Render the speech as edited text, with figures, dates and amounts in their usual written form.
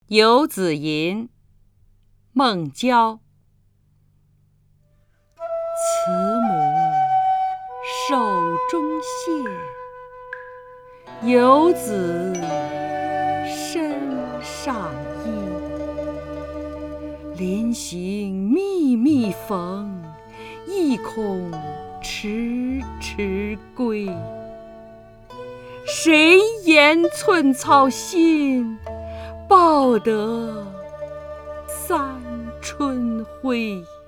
游子吟，孟郊。慈母手中线，游子身上衣。临行密密缝，意恐迟迟归。谁言寸草心，报得三春晖。